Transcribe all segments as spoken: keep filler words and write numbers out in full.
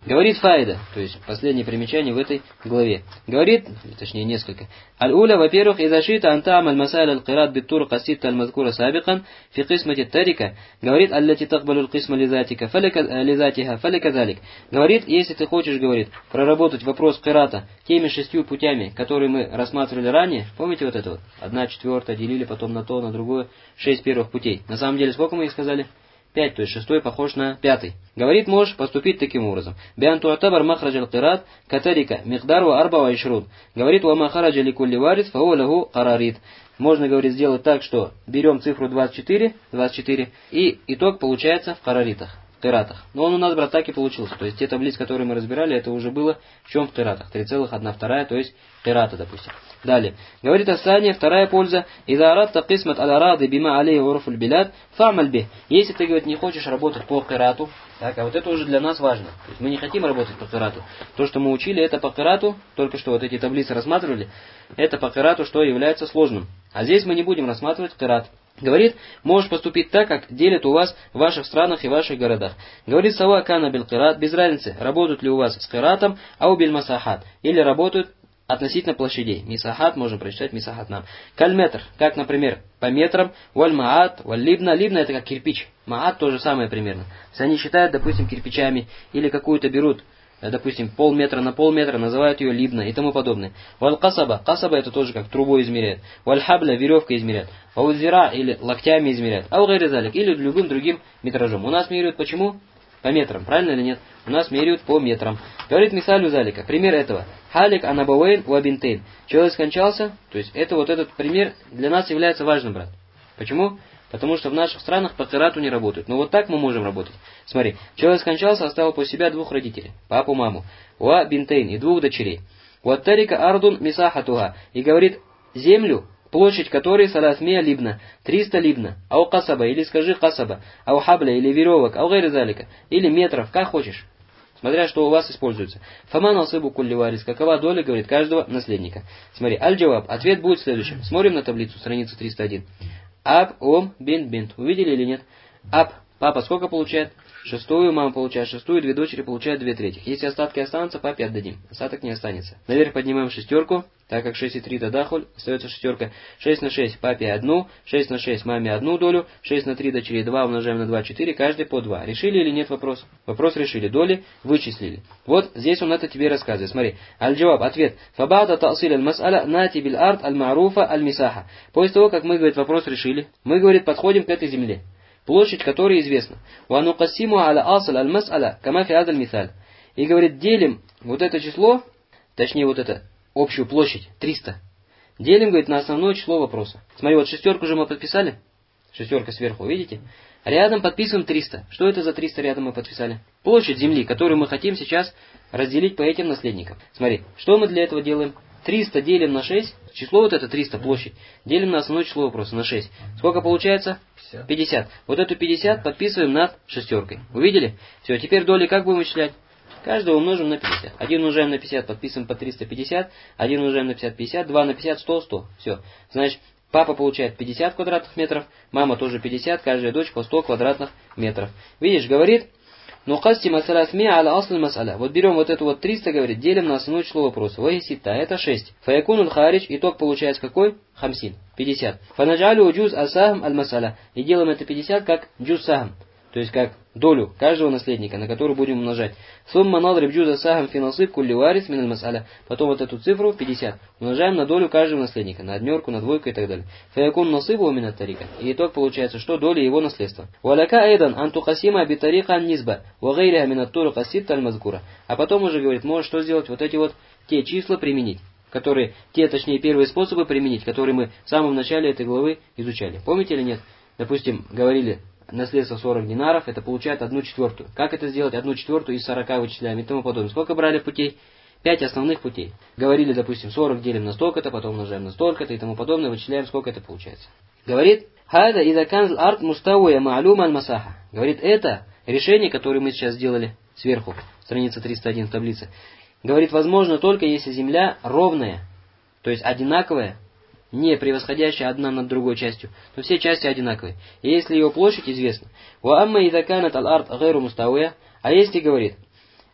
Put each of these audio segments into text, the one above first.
Говорит файда, то есть последнее примечание в этой главе. Говорит, точнее несколько. Аль-уля, во-первых, «Иза шита антам аль-масаль аль-кират биттур касситта аль-мазкура сабикан фи кисмати тарика». Говорит, «Аллати такбалу аль-кисма лизатика лизатиха фаликазалик». Говорит, если ты хочешь, говорит, проработать вопрос кирата теми шестью путями, которые мы рассматривали ранее, помните вот это вот? Одна четвертая делили потом на то, на другое, шесть первых путей. На самом деле, сколько мы их сказали? Пять, то есть шестой похож на пятый. Говорит, можешь поступить таким образом. Биан туатабар махраджа аль-кират катарика микдару арба ва ишрут. Говорит, ва махараджа ликулли варис фауа лаху карарит. Можно, говорит, сделать так, что берем цифру двадцать четыре, двадцать четыре, и итог получается в караритах, в киратах. Но он у нас, брат, так и получился. То есть те таблицы, которые мы разбирали, это уже было в чем в киратах. три целых одна вторая, то есть кирата, допустим. Далее. Говорит Асания, вторая польза. «Иза арадта кисмат аль-арады бима алейhi уруфуль билад, фа'маль бих». Если ты, говорит, не хочешь работать по кирату, так, а вот это уже для нас важно. То есть мы не хотим работать по кирату. То, что мы учили, это по кирату, только что вот эти таблицы рассматривали, это по кирату, что является сложным. А здесь мы не будем рассматривать кират. Говорит, можешь поступить так, как делят у вас в ваших странах и ваших городах. Говорит, сава кана бил кират, без разницы, работают ли у вас с киратом, ау биль масахат, или работают относительно площадей. Мисахат, можем прочитать мисахат нам. Кальметр, как, например, по метрам, валь маат, валь либна. Либна это как кирпич. Маат то же самое примерно. Если они считают, допустим, кирпичами, или какую-то берут, допустим, полметра на полметра, называют ее либна и тому подобное. Валь касаба, касаба это тоже как трубой измеряют. Валь хабля, веревка измеряют. Валь зира, или локтями измеряют. Ау гайри залик, или любым другим метражом. У нас меряют почему? По метрам, правильно или нет? У нас меряют по метрам. Говорит мисалю залика, пример этого. Халик анабауэйн уабинтейн. Человек скончался, то есть это вот этот пример для нас является важным, брат. Почему? Потому что в наших странах по кирату не работают. Но вот так мы можем работать. Смотри, человек скончался, оставил после себя двух родителей. Папу, маму. Уабинтейн и двух дочерей. Уаттарика ардун мисахатуха. И говорит, землю, площадь которой саласмия либна, триста либна, ау касаба, или скажи касаба, ау хабля, или веревок, ау гайри залика, или метров, как хочешь, смотря что у вас используется. Фаман алсыбу кулли варис, какова доля, говорит, каждого наследника. Смотри, аль-джаваб, ответ будет следующим. Смотрим на таблицу, страницу триста один. Аб, ом, бин, бинт. Увидели или нет? Аб, папа сколько получает? Шестую, мама получает шестую, две дочери получают две третьих. Если остатки останутся, папе отдадим. Остаток не останется. Наверх поднимаем шестерку, так как шесть и три это дахуль, остается шестерка. шесть на шесть папе одну, шесть на шесть маме одну долю, шесть на три дочерей два умножаем на два, четыре, каждый по два. Решили или нет вопрос? Вопрос решили. Доли вычислили. Вот здесь он это тебе рассказывает. Смотри. Аль-джаваб, ответ. Фабада та'силь аль-мас'аля нати биль ард аль-ма'руфа аль-мисаха. После того, как мы, говорит, вопрос решили, мы, говорит, подходим к этой земле. Площадь которой известна. وَنُقَسِّمُ عَلَى أَصْلَ الْمَسْأَلَةِ كَمَا فِي هَذَا الْمِثَالِ. И говорит, делим вот это число, точнее вот это, общую площадь, триста. Делим, говорит, на основное число вопроса. Смотри, вот шестерку же мы подписали. Шестерка сверху, видите? Рядом подписываем триста. Что это за триста рядом мы подписали? Площадь земли, которую мы хотим сейчас разделить по этим наследникам. Смотри, что мы для этого делаем? триста делим на шесть, число вот это триста, площадь, делим на основное число вопроса, на шесть. Сколько получается? пятьдесят. Вот эту пятьдесят подписываем над шестеркой. Увидели? Все, теперь доли как будем вычислять? Каждого умножим на пятьдесят. один умножаем на пятьдесят, подписываем по триста пятьдесят, один умножаем на пятьдесят, пятьдесят, два на пятьдесят, сто, сто. Все. Значит, папа получает пятьдесят квадратных метров, мама тоже пятьдесят, каждая дочь по сто квадратных метров. Видишь, говорит, ну кастима саласмия аля асль мас'аля. Вот берем вот эту вот триста, говорит, делим на основное число вопроса. Вахисита, это шесть. Фаякунул харидж, итог получается какой? Хамсин, пятьдесят. Фанаджалю джуз асахм аль мас'аля. И делаем это пятьдесят как джуз сахм. То есть как долю каждого наследника, на которую будем умножать. Сумма надриб джуза сахам фи насиб кулли варис миналь мас'аля. Потом вот эту цифру пятьдесят умножаем на долю каждого наследника, на однерку, на двойку и так далее. Фаякун насибу минат тарика. И итог получается, что доля его наследства. Валяка айдан антухасима битарика низба ва гайриха минат турука ситта аль мазкура. А потом уже говорит, можешь что сделать? Вот эти вот те числа применить, которые, те, точнее, первые способы применить, которые мы в самом начале этой главы изучали. Помните или нет? Допустим, говорили, наследство сорок динаров, это получает одну четвертую. Как это сделать? Одну четвертую из сорока вычисляем и тому подобное. Сколько брали путей? Пять основных путей. Говорили, допустим, сорок делим на столько-то, потом умножаем на столько-то и тому подобное, вычисляем, сколько это получается. Говорит, хада иза канзл арт мустауя маалюма аль масаха. Говорит, это решение, которое мы сейчас сделали сверху, страница триста один в таблице. Говорит, возможно только если земля ровная, то есть одинаковая, не превосходящая одна над другой частью, то все части одинаковые. И если ее площадь известна. А если, говорит,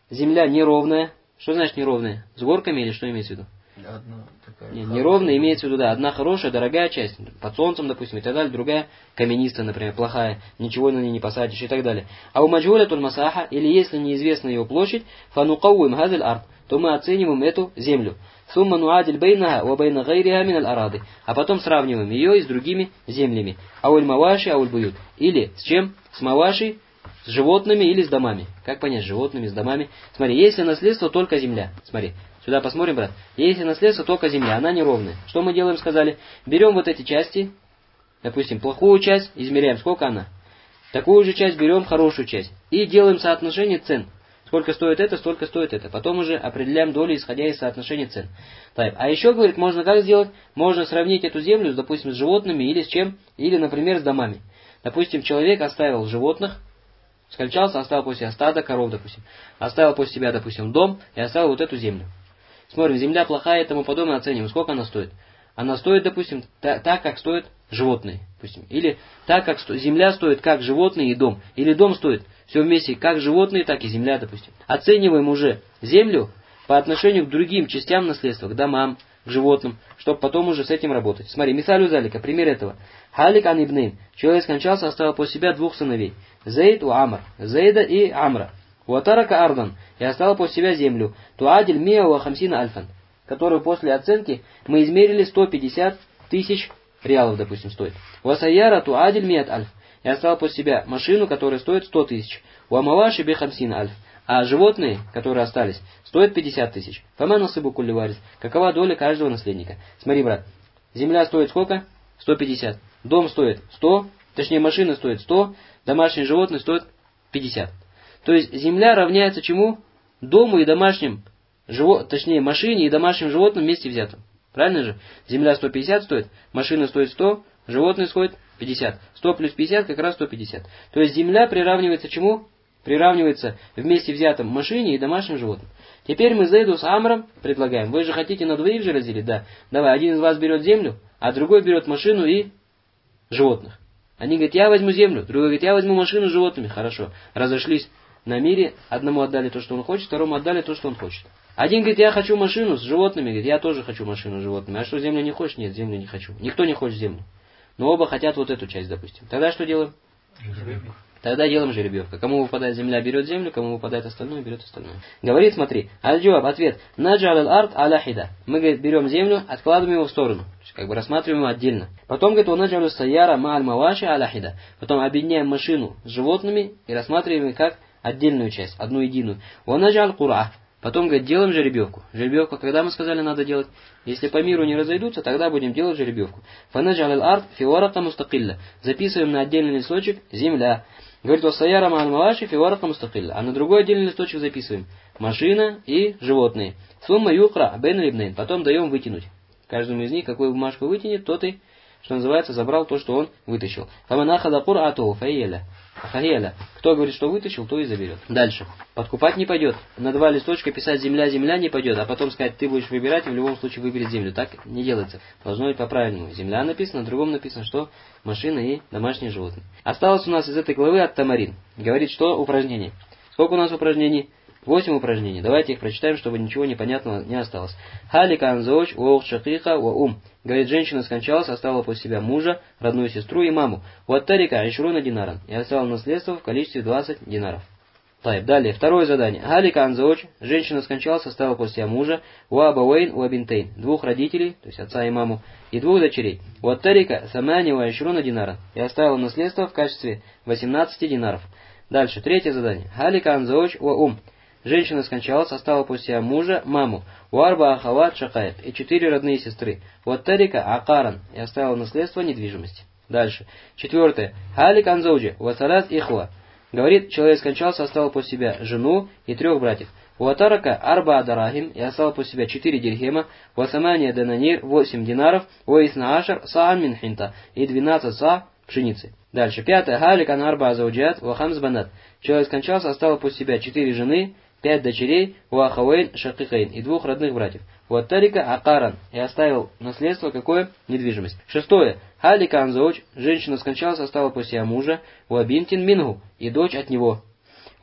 земля неровная. Что значит неровная? С горками или что имеется в виду? Одна такая. Не, неровная имеется в виду, да, одна хорошая, дорогая часть, под солнцем, допустим, и так далее, другая каменистая, например, плохая, ничего на ней не посадишь и так далее. А у маджхулятуль масаха, или если неизвестна ее площадь, фанукауим газель арт, то мы оцениваем эту землю. Сумма нуадиль бейнаха ва бейна гайриха миналь арады. А потом сравниваем ее и с другими землями. Ауль маваши, ауль буют. Или с чем? С маваши, с животными или с домами. Как понять, с животными, с домами? Смотри, если наследство, только земля. Смотри, сюда посмотрим, брат. Если наследство, только земля, она неровная. Что мы делаем, сказали? Берем вот эти части, допустим, плохую часть, измеряем, сколько она. Такую же часть берем, хорошую часть. И делаем соотношение цен. Сколько стоит это, столько стоит это. Потом уже определяем доли, исходя из соотношения цен. Так. А еще, говорит, можно как сделать? Можно сравнить эту землю, допустим, с животными или с чем? Или, например, с домами. Допустим, человек оставил животных, скончался, оставил после себя стадо коров, допустим. Оставил после себя, допустим, дом и оставил вот эту землю. Смотрим, земля плохая и тому подобное, оценим, сколько она стоит. Она стоит, допустим, та, так, как стоят животные. Допустим. Или так, как сто, земля стоит, как животные и дом. Или дом стоит все вместе, как животные, так и земля, допустим. Оцениваем уже землю по отношению к другим частям наследства, к домам, к животным, чтобы потом уже с этим работать. Смотри, мисалю залика, пример этого. Халик ан ибнин. Человек скончался, оставил после себя двух сыновей. Зейд у Амр. Зейда и Амра. Уатарака ардан. И оставил после себя землю. Туадиль мия ва хамсина альфан. Которую после оценки мы измерили сто пятьдесят тысяч реалов, допустим, стоит. Васаяра туадиль мият альф. И оставил после себя машину, которая стоит сто тысяч. Уамаваши би хамсина альф. А животные, которые остались, стоят пятьдесят тысяч. Фама насыбу кулли варис. Какова доля каждого наследника? Смотри, брат. Земля стоит сколько? сто пятьдесят. Дом стоит сто. Точнее, машина стоит сто. Домашние животные стоят пятьдесят. То есть, земля равняется чему? Дому и домашним, живо... точнее, машине и домашним животным вместе взятым. Правильно же? Земля сто пятьдесят стоит, машина стоит сто, животные стоят пятьдесят. сто плюс пятьдесят как раз сто пятьдесят. То есть, земля приравнивается чему? Приравнивается вместе взятым машине и домашним животным. Теперь мы Зейду с Амром предлагаем. Вы же хотите на двоих же разделить? Да. Давай, один из вас берет землю, а другой берет машину и животных. Они говорят, я возьму землю, другой говорит, я возьму машину с животными. Хорошо. Разошлись на мире, одному отдали то, что он хочет, второму отдали то, что он хочет. Один говорит, я хочу машину с животными, говорит, я тоже хочу машину с животными. А что, землю не хочешь? Нет, землю не хочу. Никто не хочет землю. Но оба хотят вот эту часть, допустим. Тогда что делаем? Жеребьевка. Тогда делаем жеребьевка. Кому выпадает земля, берет землю, кому выпадает остальное, берет остальное. Говорит, смотри, аль-джуаб, ответ. Наджал аль-ард аляхида. Мы, говорит, берем землю, откладываем его в сторону. То есть, как бы рассматриваем его отдельно. Потом, говорит, он наджалю саяра ма аль-маваши аляхида. Потом объединяем машину с животными и рассматриваем ее как отдельную часть, одну единую. Он наджал кура. Потом, говорит, делаем жеребьевку. Жеребьевку, когда мы сказали, надо делать? Если по миру не разойдутся, тогда будем делать жеребьевку. Фанаджал аль-ард фиорака мустакилля. Записываем на отдельный листочек земля. Говорит, вассаяра ма аль-маваши фиорака мустакилля. А на другой отдельный листочек записываем машина и животные. Сумма юкра бен рибнейн. Потом даем вытянуть. Каждому из них, какую бумажку вытянет, тот и, что называется, забрал то, что он вытащил. Фаманахада кур'ату фаиля. Фаиля. Кто говорит, что вытащил, то и заберет. Дальше. Подкупать не пойдет. На два листочка писать земля, земля не пойдет. А потом сказать, ты будешь выбирать, и в любом случае выберет землю. Так не делается. Должно быть по-правильному. Земля написано, на другом написано, что машина и домашние животные. Осталось у нас из этой главы ат-тамарин. Говорит, что упражнение. Сколько у нас упражнений? Восемь упражнений. Давайте их прочитаем, чтобы ничего непонятного не осталось. Халика анзоуч, уох шакиха, ва ум. Говорит, женщина скончалась, оставила после себя мужа, родную сестру и маму. Уаттарика айшруна динаран. И оставила наследство в количестве двадцать динаров. Тайб. Далее, второе задание. Халика анзоуч. Женщина скончалась, оставила после себя мужа. Уабауэйн, уабинтейн. Двух родителей, то есть отца и маму, и двух дочерей. Уаттарика самани ва айшруна динаран. И оставила наследство в качестве восемнадцати динаров. Дальше, третье задание. Халика анзоуч, ва ум. Женщина скончалась, оставила после себя мужа, маму, уарба ахават шакаят и четыре родные сестры, уаттарика акаран и оставила наследство недвижимости. Дальше. Четвертое. Халик анзоуджи, васарат ихва. Говорит, человек скончался, оставил после себя жену и трех братьев. Уатарака арба дарахим и оставил после себя четыре дирхема, васамания дананир, восемь динаров, уисна ашар саан мин хинта и двенадцать са пшеницы. Дальше. Пятое. Халик ан арба азауджат вахамс банат. Человек скончался, оставил после себя четыре жены, пять дочерей, уахауэйн шакикейн и двух родных братьев. Уаттарика акаран и оставил наследство какое? Недвижимость. Шестое. Халика анзоуч. Женщина скончалась, оставила после себя мужа, уабинтин мингу и дочь от него.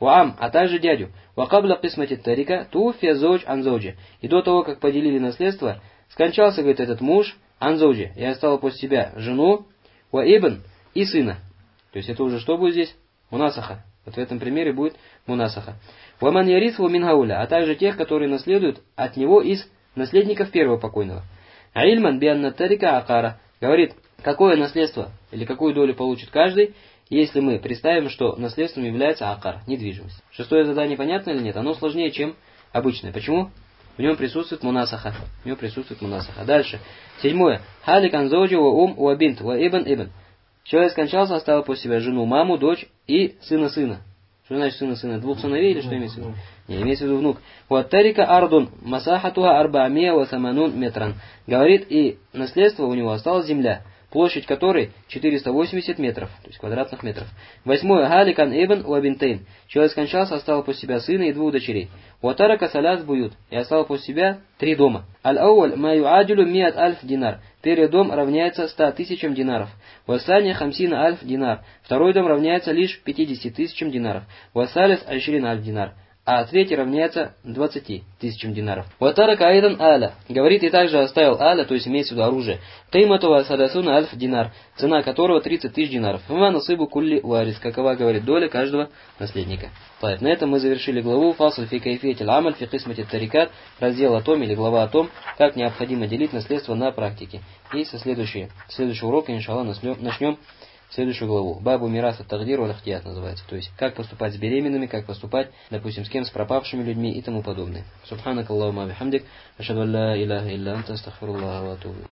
Ваам, а также дядю. Вакабла кисмати тарика туфия зоуч анзоуджи. И до того, как поделили наследство, скончался, говорит, этот муж анзоуджи, и оставил после себя жену, ва ибн и сына. То есть это уже что будет здесь? Мунасаха. Вот в этом примере будет мунасаха. Ваман ярисву мингауля, а также тех, которые наследуют от него из наследников первого покойного. Ильман бианна тарика акара. Говорит, какое наследство или какую долю получит каждый, если мы представим, что наследством является акар, недвижимость. Шестое задание понятно или нет? Оно сложнее, чем обычное. Почему? В нем присутствует мунасаха. В нем присутствует мунасаха. Дальше. Седьмое. Халик анзоджи ва ум ва бинт ва ибн ибн. Человек скончался, оставил после себя жену, маму, дочь и сына сына. Что значит сына сына? Двух сыновей или что имеется в виду? Не, имеется в виду внук. Вот тарика ардун масахатуха арбаамия ва саманун метран. Говорит, и наследство у него осталась земля, площадь которой четыреста восемьдесят метров, то есть квадратных метров. Восьмое. Халикан ибн ва бинтейн. Человек скончался, оставил после себя сына и двух дочерей. Ватарака саляс буют. И оставил после себя три дома. Аль-ауаль ма юаджилу миат альф динар. Первый дом равняется ста тысячам динаров. Вассаня хамсина альф динар. Второй дом равняется лишь пятидесяти тысячам динаров. Вассалис альширин альф динар. А третий равняется двадцати тысячам динаров. Ватарака айдан аля. Говорит, и также оставил аля, то есть имеется в виду оружие. Кайматува садасуна альф динар. Цена которого тридцать тысяч динаров. Фама насыбу кулли варис. Какова, говорит, доля каждого наследника. На этом мы завершили главу Фасл фи кайфиятиль амаль фи кисмати тарикат. Раздел о том или глава о том, как необходимо делить наследство на практике. И со следующего, следующего урока, иншаллах, начнем следующую главу. Бабу мираса тагдир валь ихтият называется. То есть, как поступать с беременными, как поступать, допустим, с кем, с пропавшими людьми и тому подобное. Субханак Аллахумма бихамдик. Ашхаду ан ла илляха илля анта астагфируллаха ва атубу.